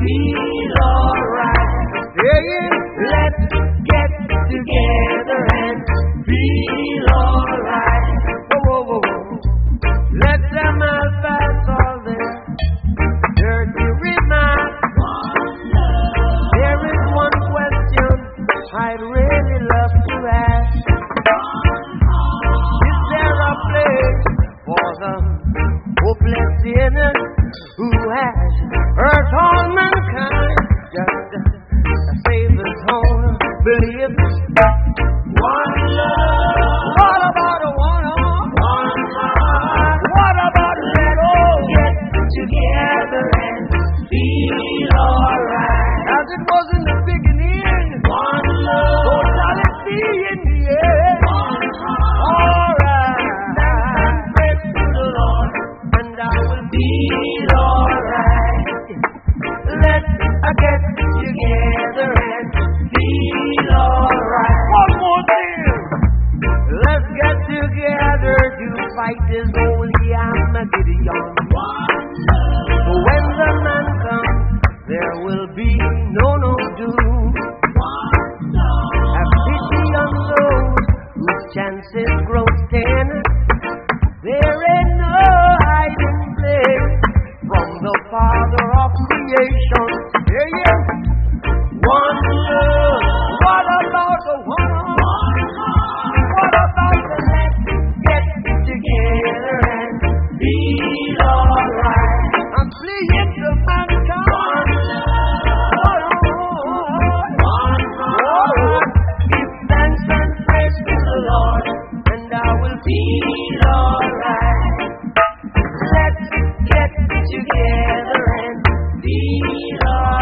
feel alright. Yeah, let's get together and feel alright. Whoa, whoa, whoa. Let them all pass all their dirty remarks. There is one question I'd really love to ask. Is there a place for the hopeless sinner who has hurt all mankind? Just to save his own beliefs. One love. What about a one heart? What about let all get together and feel alright? As it was in the beginning. One love. So shall it be in the end. One heart. Alright. Praise to the Lord, and I will feel alright. Let's get together and feel alright. One more thing. Let's get together to fight this holy Armageddon. When the man comes, there will be no doom. Have pity on those whose chances grow thin. There ain't no hiding place from the Father of creation. Yeah, yeah. One love. What about the one? What about the let's get together and feel alright? I'm fleeing to mankind. Give thanks and praise to the Lord, and I will feel alright. Let's get together and feel alright.